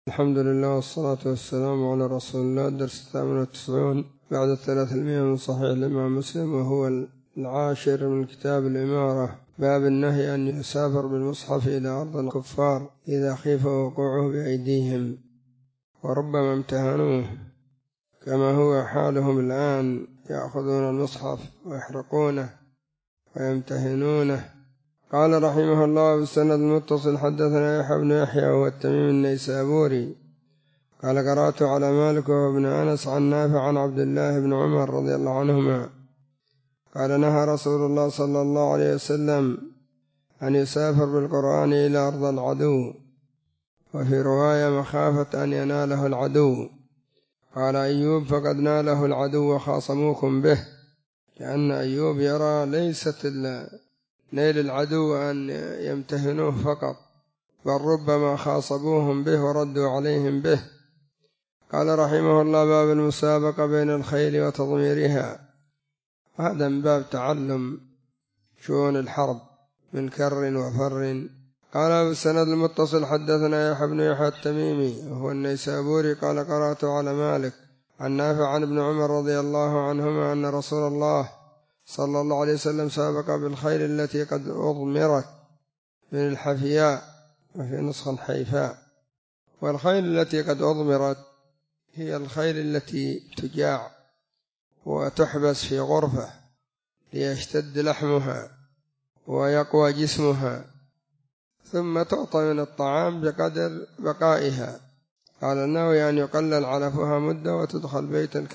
الحمد لله والصلاة والسلام على رسول الله. درس 98 بعد 300 من صحيح الإمام مسلم، وهو العاشر من كتاب الإمارة. باب النهي أن يسافر بالمصحف إلى أرض الكفار إذا خيف وقوعه بأيديهم، وربما امتهنوه كما هو حالهم الآن، يأخذون المصحف ويحرقونه ويمتهنونه. قال رحمه الله بالسند المتصل: حدثنا يحيى بن يحيى وهو التميمي النيسابوري قال قرأت على مالك وابن أنس عن نافع عن عبد الله بن عمر رضي الله عنهما قال: نهى رسول الله صلى الله عليه وسلم أن يسافر بالقرآن إلى أرض العدو، وفي رواية مخافة أن يناله العدو. قال أيوب: فقد ناله العدو وخاصموكم به، لأن أيوب يرى ليست نيل العدو أن يمتهنوه فقط، بل ربما خاصبوهم به وردوا عليهم به. قال رحمه الله: باب المسابقة بين الخيل وتضميرها. هذا من باب تعلم شؤون الحرب من كر وفر. قال بالسند المتصل: حدثنا يحيى بن يحيى التميمي وهو النيسابوري قال قرأت على مالك عن نافع عن ابن عمر رضي الله عنهما أن رسول الله صلى الله عليه وسلم سابق بالخيل التي قد أضمرت من الحفياء، وفي نسخ حيفاء. والخيل التي قد أضمرت هي الخيل التي تجاع وتحبس في غرفة ليشتد لحمها ويقوى جسمها، ثم تعطى من الطعام بقدر بقائها. قال النووي: أن يقلل علفها مدة وتدخل بيتا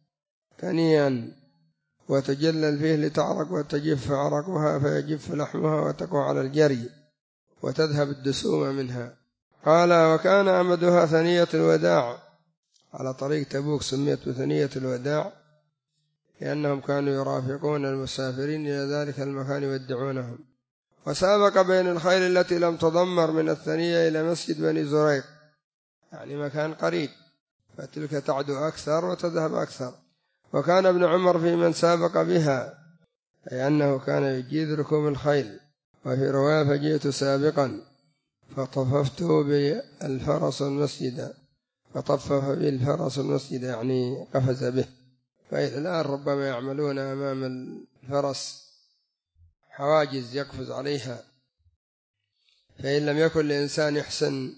كنيا وتجلل فيه لتعرق وتجف عرقها فيجف لحمها وتقوى على الجري وتذهب الدسوم منها. قال: وكان أمدها ثنية الوداع. على طريق تبوك سميت بثنية الوداع لأنهم كانوا يرافقون المسافرين إلى ذلك المكان يودعونهم. وسابق بين الخيل التي لم تضمر من الثنية إلى مسجد بني زريق، يعني مكان قريب، فتلك تعدو أكثر وتذهب أكثر. وكان ابن عمر في من سابق بها، أي أنه كان يجيد ركوب الخيل. وفي رواية: فجئت سابقا فطففت بالفرس المسجد، فطفف بالفرس المسجد يعني قفز به. فإلى الآن ربما يعملون أمام الفرس حواجز يقفز عليها، فإن لم يكن الإنسان يحسن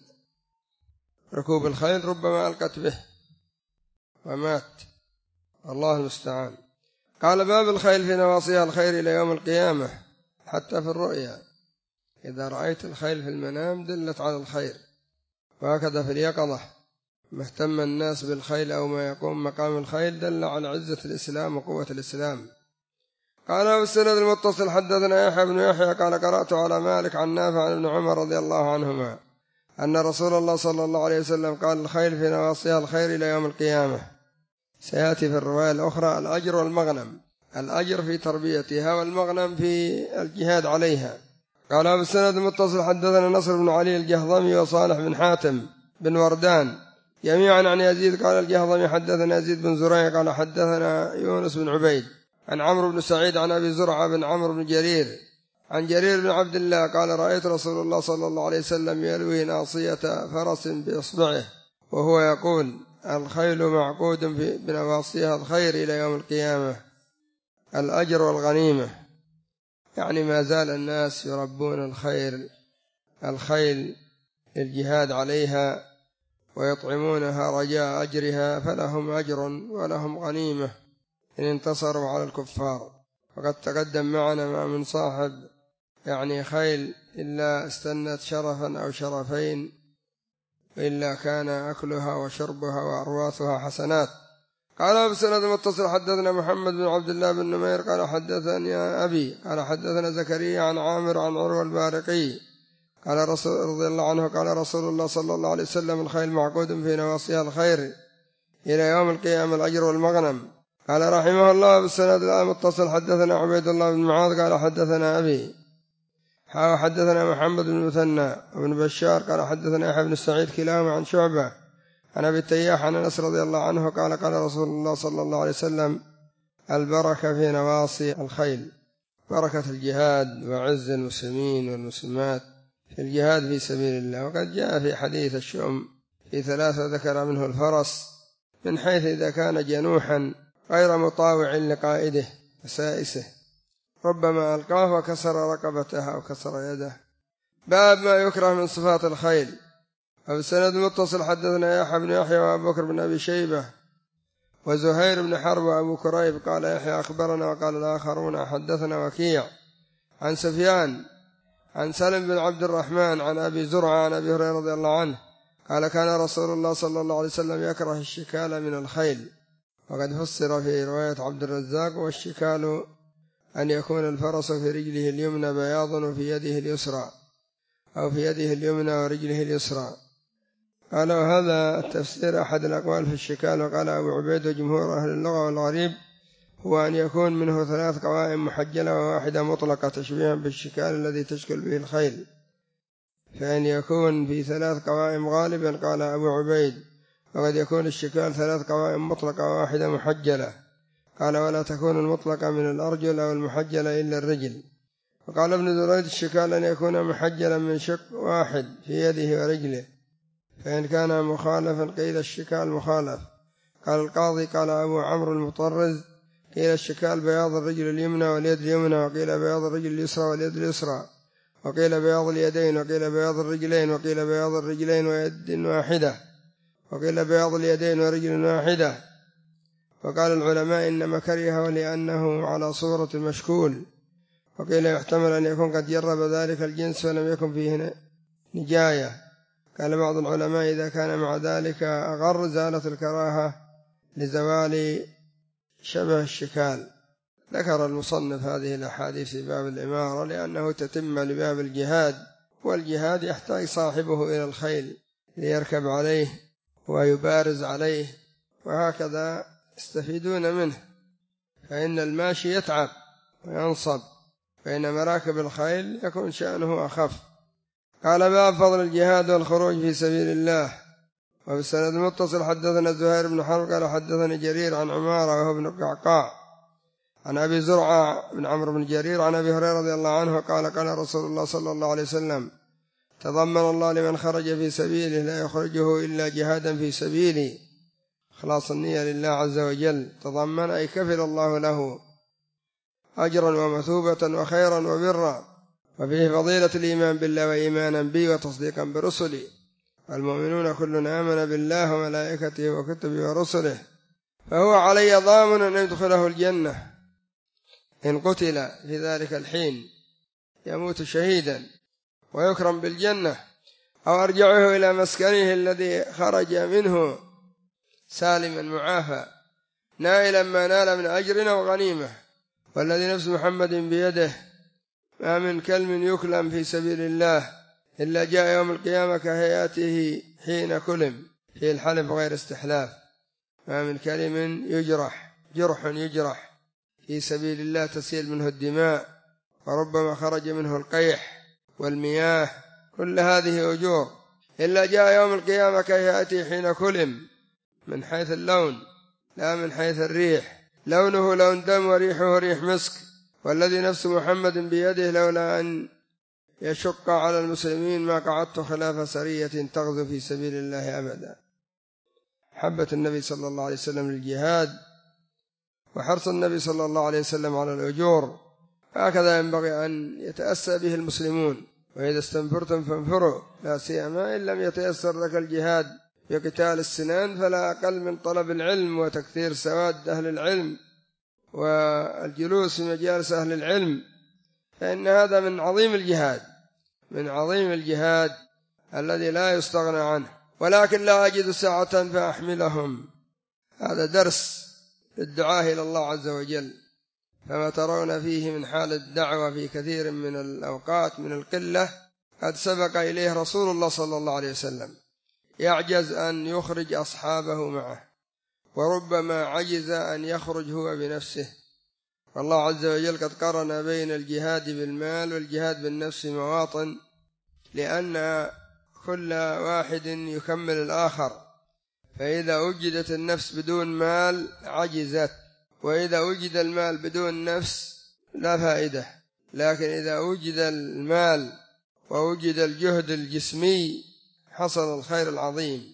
ركوب الخيل ربما ألقت به ومات، الله المستعان. قال: باب الخيل في نواصيها الخير إلى يوم القيامة، حتى في الرؤيا إذا رأيت الخيل في المنام دلت على الخير، وهكذا في اليقظة مهتم الناس بالخيل أو ما يقوم مقام الخيل دل على عزة الإسلام وقوة الإسلام. قال بالسند المتصل: حدثنا يحيى بن يحيى قال قرأت على مالك عن نافع عن ابن عمر رضي الله عنهما أن رسول الله صلى الله عليه وسلم قال: الخيل في نواصيها الخير إلى يوم القيامة. سيأتي في الرواية الأخرى الأجر والمغنم، الأجر في تربيتها والمغنم في الجهاد عليها. قال بالسند المتصل: حدثنا نصر بن علي الجهضمي وصالح بن حاتم بن وردان جميعا عن يزيد قال الجهضمي: حدثنا يزيد بن زريع قال حدثنا يونس بن عبيد عن عمرو بن سعيد عن أبي زرعة بن عمرو بن جرير عن جرير بن عبد الله قال: رأيت رسول الله صلى الله عليه وسلم يلوي ناصية فرس بإصبعه وهو يقول: الخيل معقود بنواصيها الخير إلى يوم القيامة، الأجر والغنيمة. يعني ما زال الناس يربون الخيل للجهاد عليها ويطعمونها رجاء أجرها، فلهم أجر ولهم غنيمة إن انتصروا على الكفار. وقد تقدم معنا ما من صاحب يعني خيل إلا استنت شرفا أو شرفين، إلا كان أكلها وشربها وأرواثها حسنات. قال بسند المتصل: حدثنا محمد بن عبد الله بن نمير قال حدثني أبي قال حدثنا زكريا عن عامر عن عروة البارقي قال رضي الله عنه قال رسول الله صلى الله عليه وسلم: الخيل معقود في نواصيها الخير إلى يوم القيامة، الأجر والمغنم. قال رحمه الله بالسند المتصل: حدثنا عبيد الله بن معاذ قال حدثنا أبي حدثنا محمد بن مثنى وابن بشار قال حدثنا يحيى بن سعيد كلاهما عن شعبة عن أبي التياح عن أنس رضي الله عنه قال قال رسول الله صلى الله عليه وسلم: البركة في نواصي الخيل، بركة الجهاد وعز المسلمين والمسلمات في الجهاد في سبيل الله. وقد جاء في حديث الشؤم في 3 ذكر منه الفرس، من حيث إذا كان جنوحا غير مطاوع لقائده وسائسه ربما ألقاه وكسر رقبتها أو كسر يده. باب ما يكره من صفات الخيل. وبسند متصل حدثنا يحيى بن يحيى وأبو بكر بن أبي شيبة وزهير بن حرب وأبو كريب قال يحيى أخبرنا، وقال الآخرون حدثنا وكيع عن سفيان عن سلم بن عبد الرحمن عن أبي زرعة عن أبي هريرة رضي الله عنه قال كان رسول الله صلى الله عليه وسلم يكره الشكال من الخيل. وقد فسر في رواية عبد الرزاق: والشكال أن يكون الفرس في رجله اليمنى بياض وفي يده اليسرى، أو في يده اليمنى ورجله اليسرى. قال وهذا التفسير أحد الأقوال في الشكال. وقال أبو عبيد وجمهور أهل اللغة والغريب هو أن يكون منه 3 قوائم محجلة وواحدة مطلقة تشبيها بالشكال الذي تشكل به الخيل، فإن يكون في 3 قوائم غالبا قال أبو عبيد، وقد يكون الشكال 3 قوائم مطلقة وواحدة محجلة. قال ولا تكون المطلقة من الأرجل أو المحجلة إلا الرجل. وقال ابن دريد الشكال أن يكون محجلا من شق واحد في يده ورجله، فإن كان مخالفا قيل الشكال مخالف. قال القاضي قال أبو عمرو المطرز قيل الشكال بياض الرجل اليمنى واليد اليمنى، وقيل بياض الرجل اليسرى واليد اليسرى، وقيل بياض اليدين، وقيل بياض الرجلين، وقيل بياض الرجلين ويد واحدة، وقيل بياض اليدين ورجل واحدة. وقال العلماء إنما كرهه لأنه على صورة المشكول، وقيل يحتمل أن يكون قد جرب ذلك الجنس ولم يكن فيه نجاية. قال بعض العلماء إذا كان مع ذلك أغر زالت الكراهة لزوال شبه الشكال. ذكر المصنف هذه الأحاديث في باب الإمارة لأنه تتم لباب الجهاد، والجهاد يحتاج صاحبه إلى الخيل ليركب عليه ويبارز عليه، وهكذا يستفيدون منه، فإن الماشي يتعب وينصب، فإن مراكب الخيل يكون شأنه أخف. قال باب فضل الجهاد والخروج في سبيل الله. وبالسند المتصل حدثنا زهير بن حرب قال حدثني جرير عن عمارة وهو بن قعقاع عن أبي زرعة بن عمرو بن جرير عن أبي هريرة رضي الله عنه قال قال رسول الله صلى الله عليه وسلم: تضمن الله لمن خرج في سبيله لا يخرجه إلا جهادا في سبيلي، خلاص النية لله عز وجل. تضمن أي كفل الله له أجرا ومثوبة وخيرا وبرا. وفيه فضيلة الإيمان بالله وإيمانا بي وتصديقا برسلي. المؤمنون كلنا آمن بالله وملائكته وكتبه ورسله، فهو علي ضامن أن يدخله الجنة إن قتل في ذلك الحين، يموت شهيدا ويكرم بالجنة، أو أرجعه إلى مسكنه الذي خرج منه سالما معافى نائلا ما نال من أجر وغنيمة. والذي نفس محمد بيده ما من كلم يكلم في سبيل الله إلا جاء يوم القيامة كهياته حين كلم، في الحلف غير استحلاف. ما من كلم يجرح في سبيل الله تسيل منه الدماء، وربما خرج منه القيح والمياه، كل هذه أجور، إلا جاء يوم القيامة كهياته حين كلم، من حيث اللون لا من حيث الريح، لونه لون دم وريحه ريح مسك. والذي نفس محمد بيده لولا أن يشق على المسلمين ما قعدت خلاف سرية تغزو في سبيل الله أبدا. حبة النبي صلى الله عليه وسلم للجهاد وحرص النبي صلى الله عليه وسلم على الأجور، هكذا ينبغي أن يتأسى به المسلمون. وإذا استنفرتم فانفروا، لا سيما إن لم يتيسر لك الجهاد بقتال السنان، فلا أقل من طلب العلم وتكثير سواد أهل العلم والجلوس في مجالس أهل العلم، فإن هذا من عظيم الجهاد الذي لا يستغنى عنه. ولكن لا أجد ساعة فأحملهم، هذا درس للدعاء إلى الله عز وجل. فما ترون فيه من حال الدعوة في كثير من الأوقات من القلة قد سبق إليه رسول الله صلى الله عليه وسلم، يعجز أن يخرج أصحابه معه، وربما عجز أن يخرج هو بنفسه. والله عز وجل قد قرن بين الجهاد بالمال والجهاد بالنفس مواطن، لأن كل واحد يكمل الآخر. فإذا وجدت النفس بدون مال عجزت، وإذا وجد المال بدون نفس لا فائدة. لكن إذا وجد المال ووجد الجهد الجسمي حصل الخير العظيم.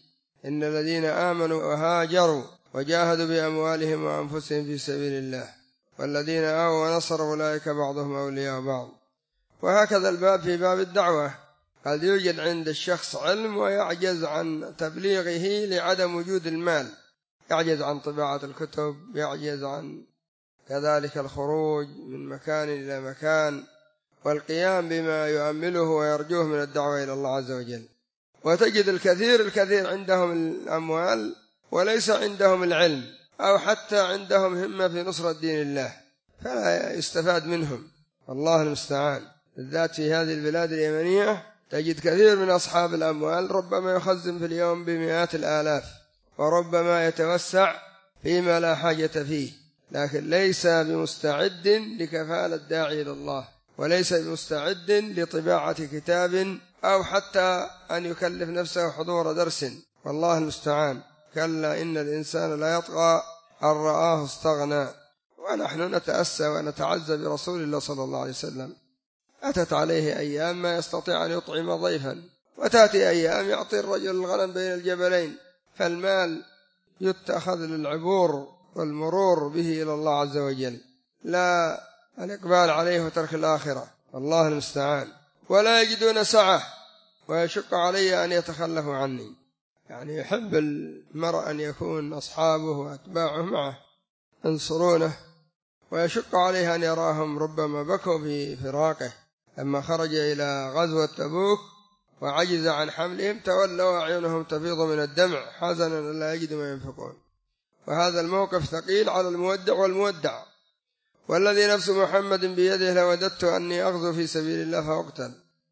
إن الذين آمنوا وهاجروا وجاهدوا بأموالهم وأنفسهم في سبيل الله والذين آووا ونصروا أولئك بعضهم أولياء بعض. وهكذا الباب في باب الدعوة، قد يوجد عند الشخص علم ويعجز عن تبليغه لعدم وجود المال، يعجز عن طباعة الكتب، يعجز عن كذلك الخروج من مكان إلى مكان والقيام بما يؤمله ويرجوه من الدعوة إلى الله عز وجل. وتجد الكثير عندهم الأموال وليس عندهم العلم، أو حتى عندهم همة في نصرة دين الله، فلا يستفاد منهم، والله المستعان. بالذات في هذه البلاد اليمنية تجد كثير من أصحاب الأموال ربما يخزن في اليوم بمئات الآلاف، وربما يتوسع فيما لا حاجة فيه، لكن ليس بمستعد لكفالة الداعي إلى الله، وليس بمستعد لطباعة كتاب أو حتى أن يكلف نفسه حضور درس، والله المستعان. كلا إن الإنسان لا يطغى أن رآه استغنى. ونحن نتأسى ونتعزى برسول الله صلى الله عليه وسلم، أتت عليه أيام ما يستطيع أن يطعم ضيفا، وتأتي أيام يعطي الرجل الغنم بين الجبلين، فالمال يتخذ للعبور والمرور به إلى الله عز وجل، لا الإقبال عليه وترك الآخرة، والله المستعان. ولا يجدون سعة ويشق علي أن يتخلفوا عني، يعني يحب المرء أن يكون أصحابه وأتباعه معه ينصرونه، ويشق عليه أن يراهم ربما بكوا في فراقه لما خرج إلى غزوة تبوك وعجز عن حملهم، تولوا أعينهم تفيض من الدمع حزنا لا يجد ما ينفقون. وهذا الموقف ثقيل على المودع والمودع. والذي نفس محمد بيده لوددت أني أغزو في سبيل الله فأقتل،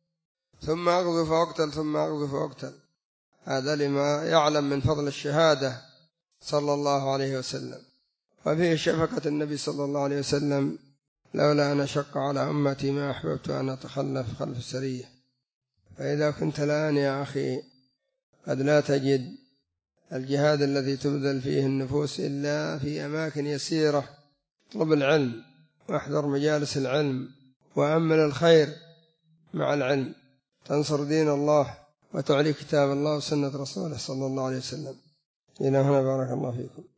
ثم أغزو فأقتل، ثم أغزو فأقتل. هذا لما يعلم من فضل الشهادة صلى الله عليه وسلم. وفيه شفقة النبي صلى الله عليه وسلم: لولا أن أشق على أمتي ما أحببت أن أتخلف خلف السرية. فإذا كنت الآن يا أخي قد لا تجد الجهاد الذي تبذل فيه النفوس إلا في أماكن يسيرة، اطلب العلم واحذر مجالس العلم وأمل الخير مع العلم، تنصر دين الله وتعلي كتاب الله وسنة رسوله صلى الله عليه وسلم. إلى هنا بارك الله فيكم.